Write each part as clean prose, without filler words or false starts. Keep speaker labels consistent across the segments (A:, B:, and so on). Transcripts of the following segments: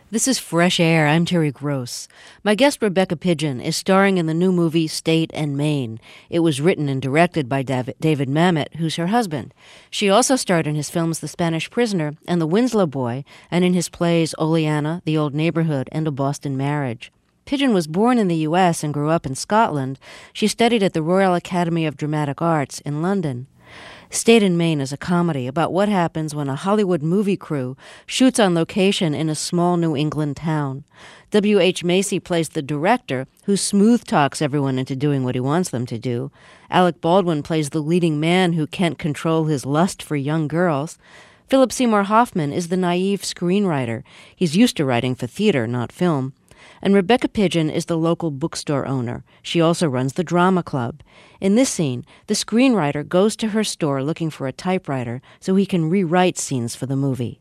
A: This is Fresh Air. I'm Terry Gross. My guest, Rebecca Pidgeon, is starring in the new movie State and Maine. It was written and directed by David Mamet, who's her husband. She also starred in his films The Spanish Prisoner and The Winslow Boy, and in his plays Oleana, The Old Neighborhood, and A Boston Marriage. Pidgeon was born in the U.S. and grew up in Scotland. She studied at the Royal Academy of Dramatic Arts in London. State and Maine is a comedy about what happens when a Hollywood movie crew shoots on location in a small New England town. W.H. Macy plays the director, who smooth-talks everyone into doing what he wants them to do. Alec Baldwin plays the leading man who can't control his lust for young girls. Philip Seymour Hoffman is the naive screenwriter. He's used to writing for theater, not film. And Rebecca Pidgeon is the local bookstore owner. She also runs the drama club. In this scene, the screenwriter goes to her store looking for a typewriter so he can rewrite scenes for the movie.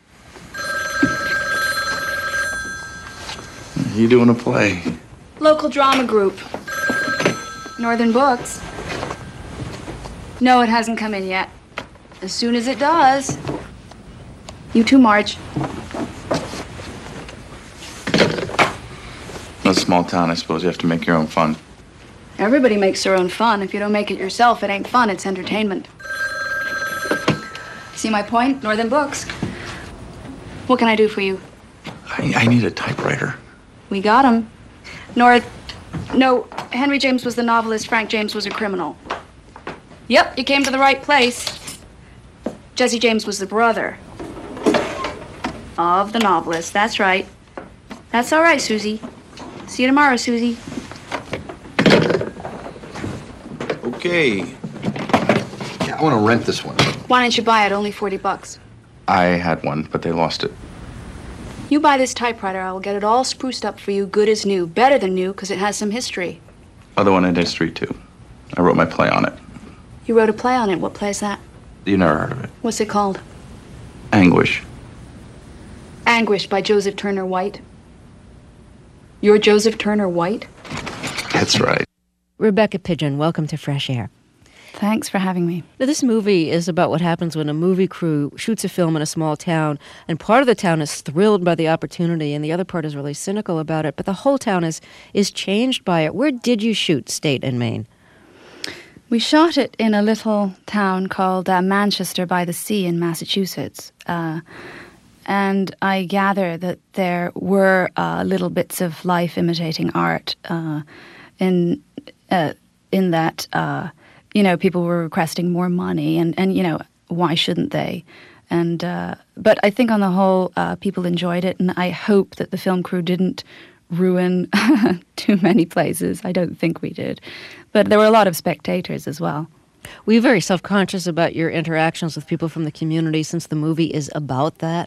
B: You doing a play?
C: Local drama group. Northern Books. No, it hasn't come in yet. As soon as it does. You too, Marge.
B: In a small town, I suppose you have to make your own fun.
C: Everybody makes their own fun. If you don't make it yourself, it ain't fun, it's entertainment. See my point? Northern Books. What can I do for you?
B: I need a typewriter.
C: We got him. No, Henry James was the novelist, Frank James was a criminal. Yep, you came to the right place. Jesse James was the brother of the novelist, that's right. That's all right, Susie. See you tomorrow, Susie.
D: Okay. Yeah, I want to rent this one.
C: Why don't you buy it? Only $40.
B: I had one, but they lost it.
C: You buy this typewriter, I will get it all spruced up for you, good as new. Better than new, because it has some history.
B: Other one had history, too. I wrote my play on it.
C: You wrote a play on it. What play is that?
B: You never heard of it.
C: What's it called?
B: Anguish.
C: Anguish by Joseph Turner White. You're Joseph Turner White?
B: That's right.
A: Rebecca Pidgeon, welcome to Fresh Air.
C: Thanks for having me.
A: Now, this movie is about what happens when a movie crew shoots a film in a small town, and part of the town is thrilled by the opportunity, and the other part is really cynical about it, but the whole town is changed by it. Where did you shoot State and Maine?
C: We shot it in a little town called Manchester by the Sea in Massachusetts. And I gather that there were little bits of life imitating art in that, people were requesting more money and why shouldn't they? And but I think on the whole, people enjoyed it, and I hope that the film crew didn't ruin too many places. I don't think we did. But there were a lot of spectators as well.
A: Were you very self-conscious about your interactions with people from the community since the movie is about that?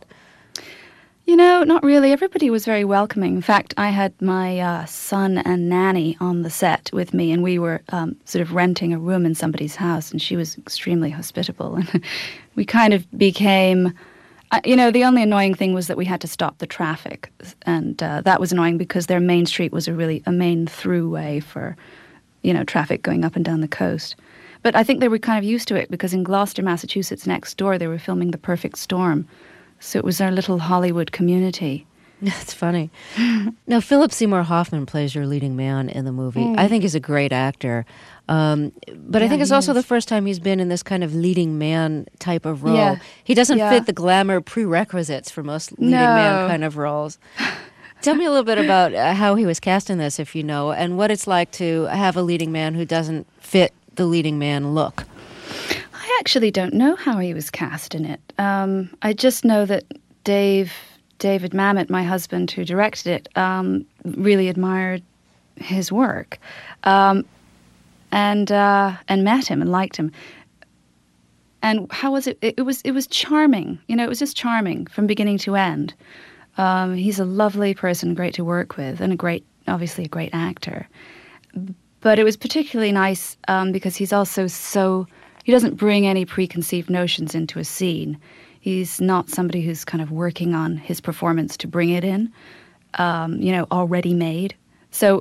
C: Not really. Everybody was very welcoming. In fact, I had my son and nanny on the set with me, and we were sort of renting a room in somebody's house, and she was extremely hospitable. And we kind of became, the only annoying thing was that we had to stop the traffic, and that was annoying because their main street was a main throughway for, traffic going up and down the coast. But I think they were kind of used to it because in Gloucester, Massachusetts, next door, they were filming The Perfect Storm. So it was our little Hollywood community.
A: That's funny. Now, Philip Seymour Hoffman plays your leading man in the movie. I think he's a great actor. But I think it's also the first time he's been in this kind of leading man type of role.
C: Yeah.
A: He doesn't fit the glamour prerequisites for most leading man kind of roles. Tell me a little bit about how he was cast in this, if you know, and what it's like to have a leading man who doesn't fit the leading man look.
C: I actually don't know how he was cast in it. I just know that David Mamet, my husband who directed it, really admired his work and met him and liked him. And how was it? It was charming. It was just charming from beginning to end. He's a lovely person, great to work with, and obviously a great actor. But it was particularly nice because he's also he doesn't bring any preconceived notions into a scene. He's not somebody who's kind of working on his performance to bring it in, already made. So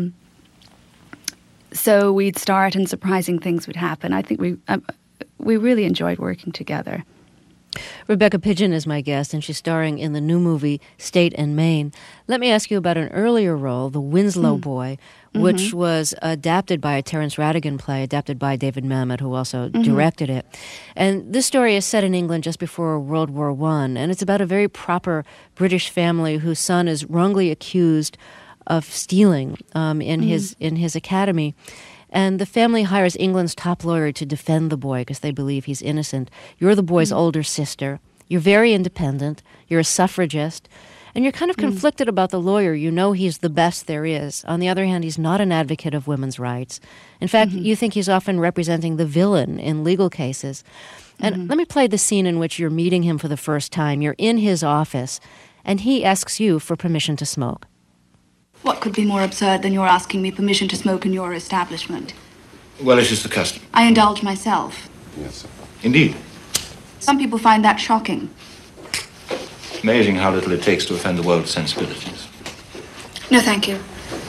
C: we'd start and surprising things would happen. I think we really enjoyed working together.
A: Rebecca Pidgeon is my guest, and she's starring in the new movie State and Maine. Let me ask you about an earlier role, The Winslow Boy, which was adapted by a Terence Rattigan play, adapted by David Mamet, who also directed it. And this story is set in England just before World War I, and it's about a very proper British family whose son is wrongly accused of stealing in his academy. And the family hires England's top lawyer to defend the boy because they believe he's innocent. You're the boy's older sister. You're very independent. You're a suffragist. And you're kind of conflicted about the lawyer. You know he's the best there is. On the other hand, he's not an advocate of women's rights. In fact, you think he's often representing the villain in legal cases. And let me play the scene in which you're meeting him for the first time. You're in his office, and he asks you for permission to smoke.
E: What could be more absurd than your asking me permission to smoke in your establishment?
F: Well, it is the custom.
E: I indulge myself.
F: Yes, sir. Indeed.
E: Some people find that shocking.
F: Amazing how little it takes to offend the world's sensibilities.
E: No, thank you.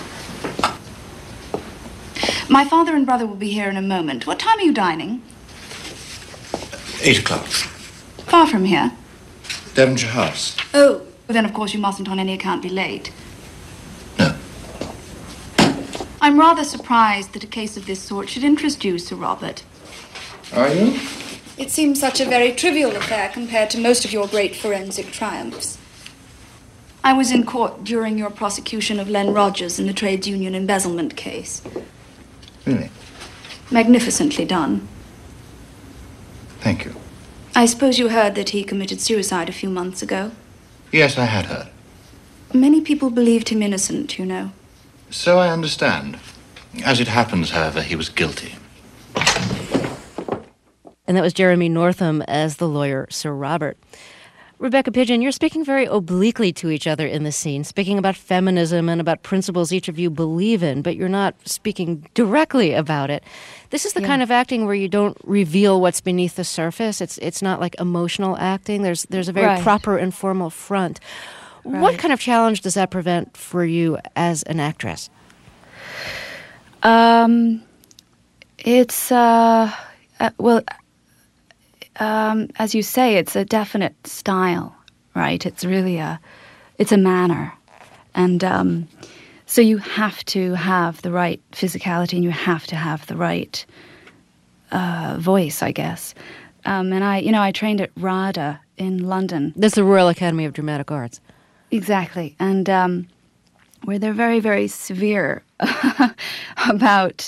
E: My father and brother will be here in a moment. What time are you dining?
F: 8 o'clock.
E: Far from here.
F: Devonshire House.
E: Oh, well, then of course you mustn't on any account be late.
F: No.
E: I'm rather surprised that a case of this sort should interest you, Sir Robert.
F: Are you?
E: It seems such a very trivial affair compared to most of your great forensic triumphs. I was in court during your prosecution of Len Rogers in the trades union embezzlement case.
F: Really?
E: Magnificently done.
F: Thank you.
E: I suppose you heard that he committed suicide a few months ago.
F: Yes, I had heard.
E: Many people believed him innocent, you know.
F: So I understand. As it happens, however, he was guilty.
A: And that was Jeremy Northam as the lawyer, Sir Robert. Rebecca Pidgeon, you're speaking very obliquely to each other in this scene, speaking about feminism and about principles each of you believe in, but you're not speaking directly about it. This is the kind of acting where you don't reveal what's beneath the surface. It's not like emotional acting. There's a very proper and formal front. Right. What kind of challenge does that present for you as an actress?
C: As you say, it's a definite style, right? It's really it's a manner. And so you have to have the right physicality and you have to have the right voice, I guess. And I trained at RADA in London.
A: That's the Royal Academy of Dramatic Arts.
C: Exactly. And where they're very, very severe about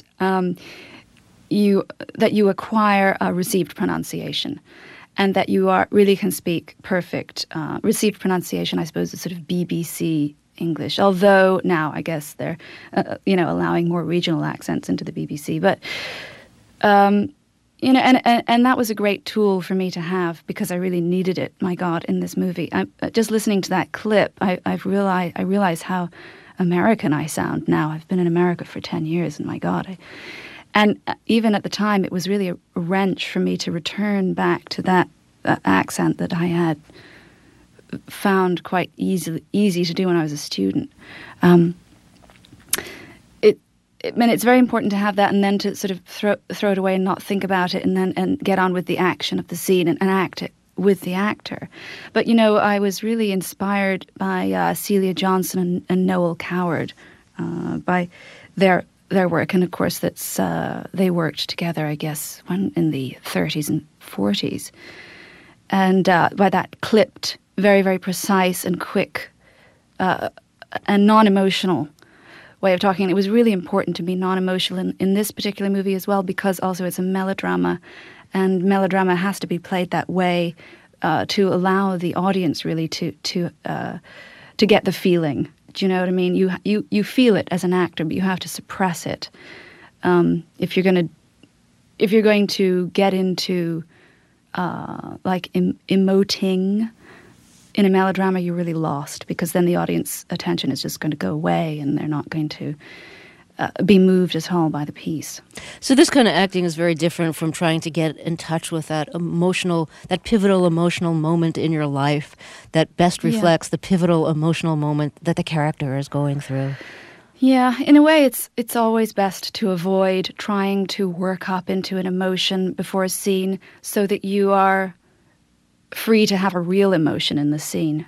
C: that you acquire a received pronunciation and that you really can speak perfect received pronunciation, I suppose, is sort of BBC English, although now I guess they're allowing more regional accents into the BBC. But and that was a great tool for me to have because I really needed it, my God, in this movie. Just listening to that clip, I realize how American I sound now. I've been in America for 10 years, and my God, and even at the time, it was really a wrench for me to return back to that accent that I had found quite easy to do when I was a student. It's very important to have that, and then to sort of throw it away and not think about it, and get on with the action of the scene and act it with the actor. But I was really inspired by Celia Johnson and Noel Coward, by their work, and of course that's they worked together, I guess, in the 30s and 40s, and by that clipped, very, very precise and quick and non-emotional way of talking. It was really important to be non-emotional in this particular movie as well, because also it's a melodrama, and melodrama has to be played that way to allow the audience really to get the feeling. Do you know what I mean? You feel it as an actor, but you have to suppress it. If you're going to get into emoting in a melodrama, you're really lost, because then the audience attention is just going to go away, and they're not going to be moved at all by the piece.
A: So this kind of acting is very different from trying to get in touch with that pivotal emotional moment in your life that best reflects the pivotal emotional moment that the character is going through.
C: Yeah, in a way, it's always best to avoid trying to work up into an emotion before a scene, so that you are free to have a real emotion in the scene.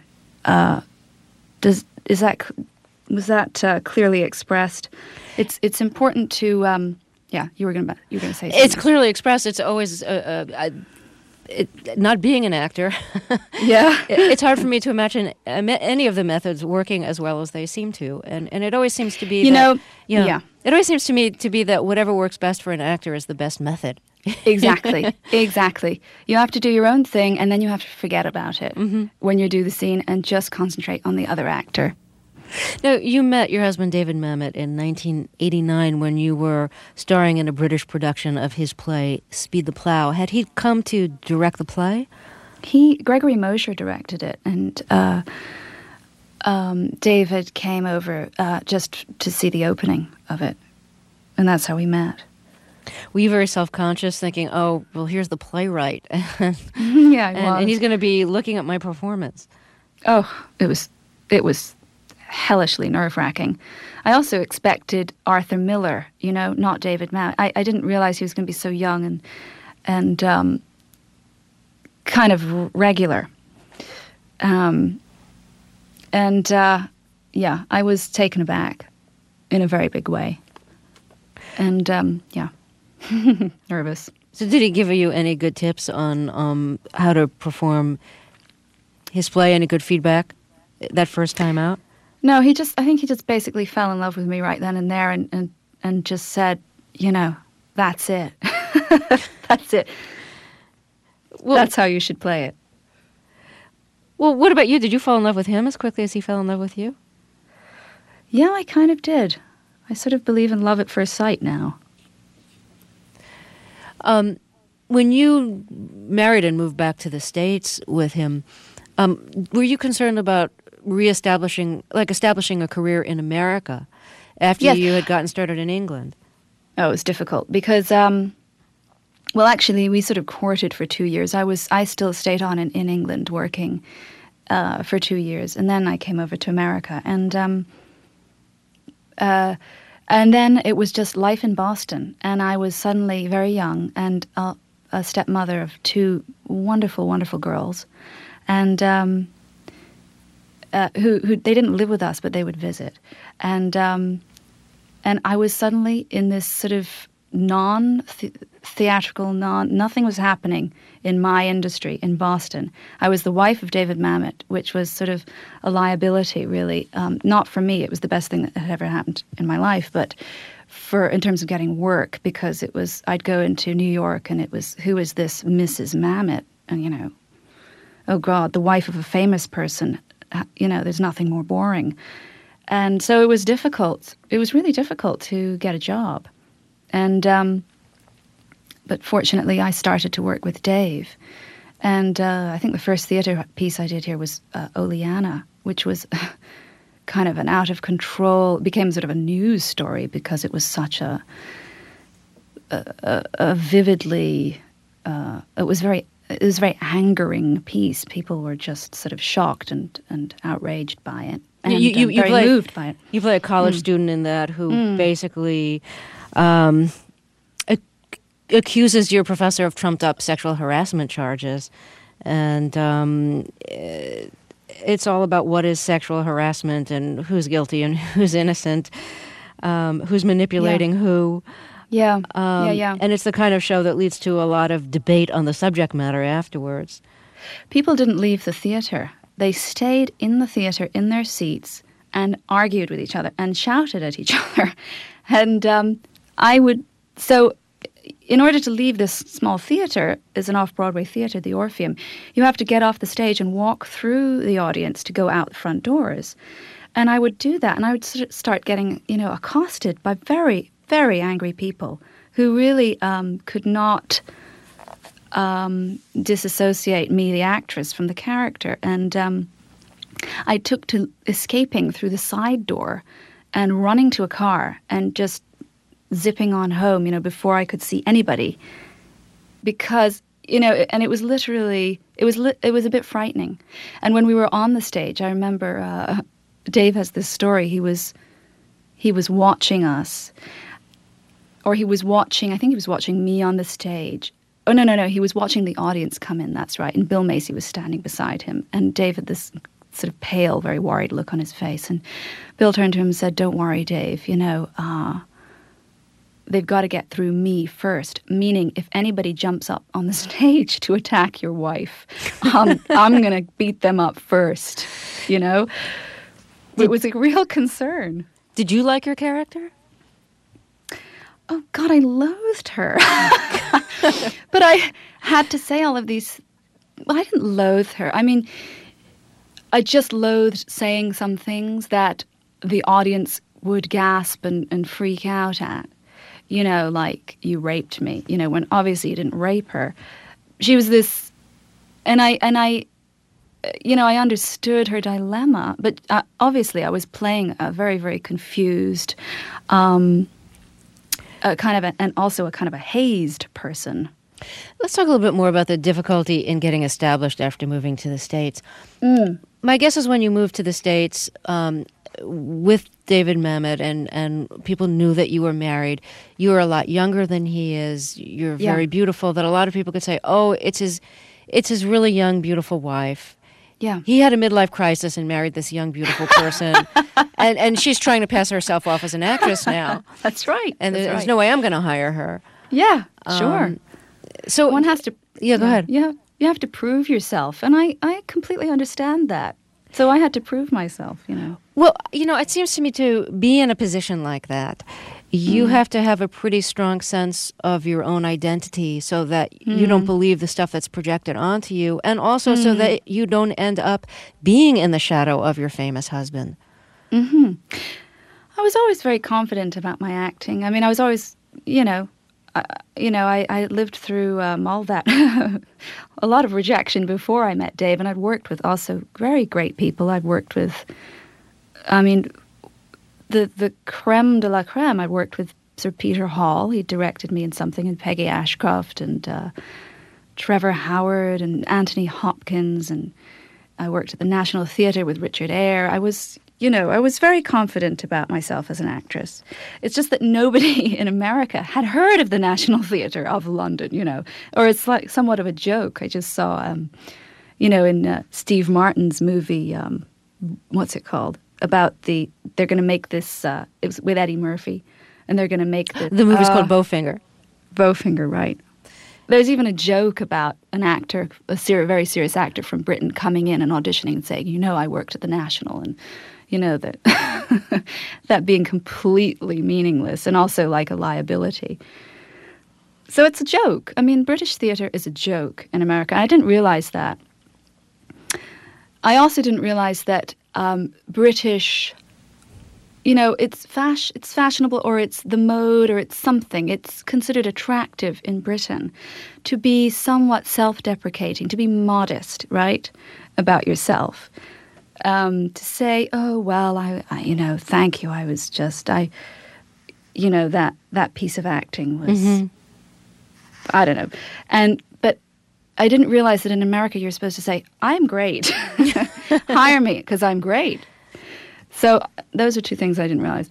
C: Was that clearly expressed? It's important to. You were going to say something.
A: It's clearly expressed. It's always not being an actor.
C: Yeah,
A: it's hard for me to imagine any of the methods working as well as they seem to, and it always seems to be. It always seems to me to be that whatever works best for an actor is the best method.
C: Exactly. You have to do your own thing, and then you have to forget about it when you do the scene and just concentrate on the other actor.
A: Now, you met your husband David Mamet in 1989 when you were starring in a British production of his play Speed the Plough. Had he come to direct the play?
C: Gregory Mosher directed it, and David came over just to see the opening of it, and that's how we met.
A: Were you very self-conscious, thinking, "Oh, well, here's the playwright,
C: Yeah,
A: and he's going to be looking at my performance"?
C: Oh, it was hellishly nerve-wracking. I also expected Arthur Miller, not David Mamet. I didn't realize he was going to be so young and kind of regular. I was taken aback in a very big way. And, nervous.
A: So did he give you any good tips on how to perform his play? Any good feedback that first time out?
C: No, I think he just basically fell in love with me right then and there and just said, that's it. That's it. Well, that's how you should play it.
A: Well, what about you? Did you fall in love with him as quickly as he fell in love with you?
C: Yeah, I kind of did. I sort of believe in love at first sight now.
A: When you married and moved back to the States with him, were you concerned about establishing a career in America after you had gotten started in England?
C: Oh, it was difficult because, actually, we sort of courted for 2 years. I still stayed on in England working for 2 years, and then I came over to America, and then it was just life in Boston, and I was suddenly very young and a stepmother of 2 wonderful, wonderful girls, and who they didn't live with us, but they would visit, and I was suddenly in this sort of non-theatrical, nothing was happening in my industry in Boston. I was the wife of David Mamet, which was sort of a liability, really. Not for me, it was the best thing that had ever happened in my life, but in terms of getting work, because I'd go into New York and it was, who is this Mrs. Mamet? And, oh God, the wife of a famous person, there's nothing more boring. And so it was difficult. It was really difficult to get a job. And but fortunately, I started to work with Dave. And I think the first theatre piece I did here was Oleana, which was kind of an out of control, it became sort of a news story because it was such a vividly, it was a very angering piece. People were just sort of shocked and outraged by it. And very moved by it.
A: You play a college student in that who basically accuses your professor of trumped-up sexual harassment charges. And it's all about what is sexual harassment and who's guilty and who's innocent, who's manipulating who.
C: Yeah,
A: And it's the kind of show that leads to a lot of debate on the subject matter afterwards.
C: People didn't leave the theatre. They stayed in the theatre in their seats and argued with each other and shouted at each other. And so in order to leave this small theatre, is an off-Broadway theatre, the Orpheum, you have to get off the stage and walk through the audience to go out the front doors. And I would do that, and I would start getting, accosted by very, very angry people who really could not disassociate me, the actress, from the character. And I took to escaping through the side door and running to a car and just zipping on home, before I could see anybody. Because, and it was literally, it was a bit frightening. And when we were on the stage, I remember Dave has this story. He was watching us, or I think he was watching me on the stage Oh, no. He was watching the audience come in, that's right. And Bill Macy was standing beside him. And Dave had this sort of pale, very worried look on his face. And Bill turned to him and said, "Don't worry, Dave, they've got to get through me first." Meaning, if anybody jumps up on the stage to attack your wife, I'm going to beat them up first, It was a real concern.
A: Did you like your character?
C: Oh, God, I loathed her. But I had to say all of these. Well, I didn't loathe her. I mean, I just loathed saying some things that the audience would gasp and freak out at. Like, "You raped me," when obviously you didn't rape her. She was this, and I understood her dilemma, but obviously I was playing a very, very confused, and also a kind of a hazed person.
A: Let's talk a little bit more about the difficulty in getting established after moving to the States. My guess is when you moved to the States with David Mamet and people knew that you were married, you were a lot younger than he is. You're very beautiful, that a lot of people could say, "Oh, it's his really young, beautiful wife."
C: Yeah.
A: He had a midlife crisis and married this young, beautiful person. and she's trying to pass herself off as an actress now.
C: That's right.
A: And
C: That's
A: there's
C: right.
A: no way I'm going to hire her.
C: Yeah, sure.
A: So
C: one has to...
A: Yeah, go ahead.
C: Yeah, you have to prove yourself. And I completely understand that. So I had to prove myself,
A: Well, it seems to me to be in a position like that, you have to have a pretty strong sense of your own identity so that you don't believe the stuff that's projected onto you, and also so that you don't end up being in the shadow of your famous husband.
C: I was always very confident about my acting. I mean, I was always, I lived through all that, a lot of rejection before I met Dave, and I'd worked with also very great people. I'd worked with, the creme de la creme. I'd worked with Sir Peter Hall. He directed me in something, and Peggy Ashcroft, and Trevor Howard, and Anthony Hopkins, and I worked at the National Theatre with Richard Eyre. I was very confident about myself as an actress. It's just that nobody in America had heard of the National Theatre of London, or it's like somewhat of a joke. I just saw, in Steve Martin's movie, what's it called? About they're going to make this, it was with Eddie Murphy, and they're going to make
A: the movie's called Bowfinger.
C: Bowfinger, right. There's even a joke about an actor, very serious actor from Britain, coming in and auditioning and saying, I worked at the National, and that that being completely meaningless and also like a liability. So it's a joke. I mean, British theatre is a joke in America. I didn't realize that. I also didn't realize that British, it's fashionable, or it's the mode, or it's something. It's considered attractive in Britain to be somewhat self-deprecating, to be modest, right, about yourself. To say, "Oh, well, I thank you. I was just, that piece of acting was, I don't know." But I didn't realize that in America you're supposed to say, "I'm great. Hire me because I'm great." So those are two things I didn't realize.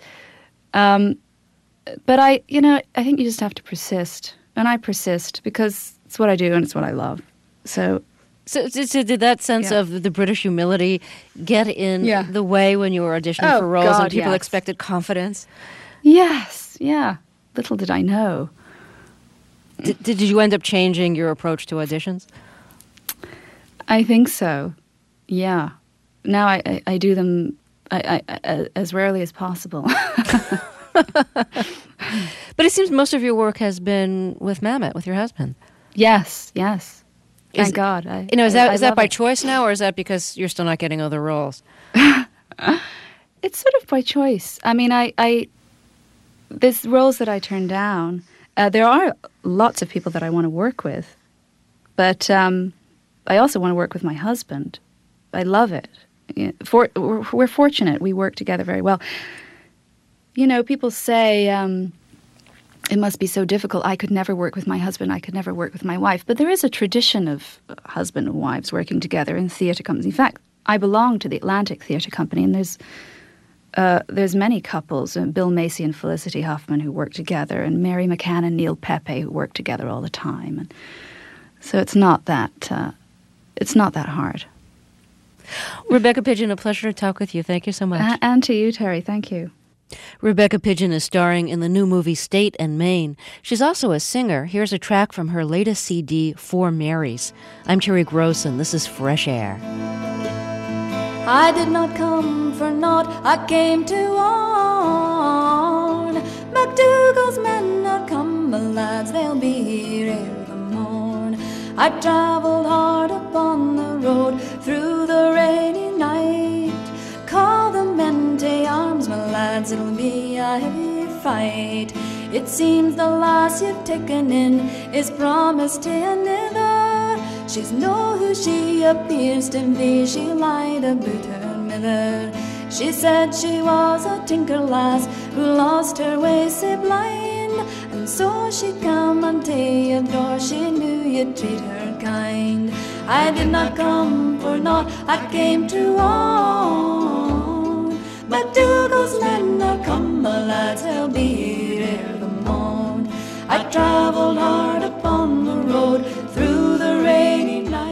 C: But I think you just have to persist. And I persist because it's what I do and it's what I love. So did that sense of the British humility get in the way when you were auditioning for roles and people expected confidence? Yes, yeah. Little did I know. Did you end up changing your approach to auditions? I think so, yeah. Now I do them I as rarely as possible. But it seems most of your work has been with Mamet, with your husband. Yes. Thank God. Is that by choice now, or is that because you're still not getting other roles? It's sort of by choice. I mean, there's roles that I turn down. There are lots of people that I want to work with, but I also want to work with my husband. I love it. We're fortunate. We work together very well. People say it must be so difficult. I could never work with my husband. I could never work with my wife. But there is a tradition of husband and wives working together in theatre companies. In fact, I belong to the Atlantic Theatre Company, and there's there's many couples, Bill Macy and Felicity Huffman, who work together, and Mary McCann and Neil Pepe, who work together all the time. And so it's not that hard.
A: Rebecca Pidgeon, a pleasure to talk with you. Thank you so much.
C: And to you, Terry. Thank you.
A: Rebecca Pidgeon is starring in the new movie State and Maine. She's also a singer. Here's a track from her latest CD, Four Marys. I'm Terry Gross, and this is Fresh Air.
G: I did not come for naught, I came to warn. MacDougall's men are come, my lads, they'll be here ere the morn. I travelled hard upon the road through the rainy night. Call the men to arms, my lads, it'll be a heavy fight. It seems the lass you've taken in is promised to another. She's know who she appears to be, she lied about her mither. She said she was a tinker lass who lost her way sae blind, and so she come unto your door, she knew you'd treat her kind. I did not come for naught, I came to warn. MacDougall's men are come, my lads, they'll be